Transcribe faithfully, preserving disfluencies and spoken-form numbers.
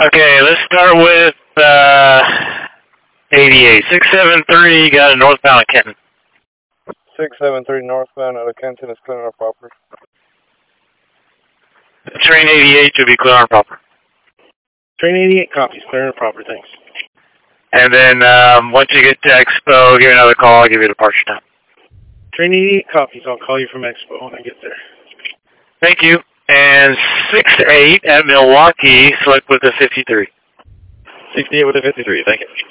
Okay, let's start with uh, eighty-eight. six seven three, got a northbound Kenton. six seven three northbound out of Kenton is clear on proper. Train eighty-eight should be clear on proper. Train eighty-eight copies, clear and proper, thanks. And then um, once you get to Expo, give me another call, I'll give you the departure time. Train eighty-eight copies, I'll call you from Expo when I get there. Thank you. And six eight at Milwaukee, select with the fifty-three. sixty-eight with a fifty-three, thank you.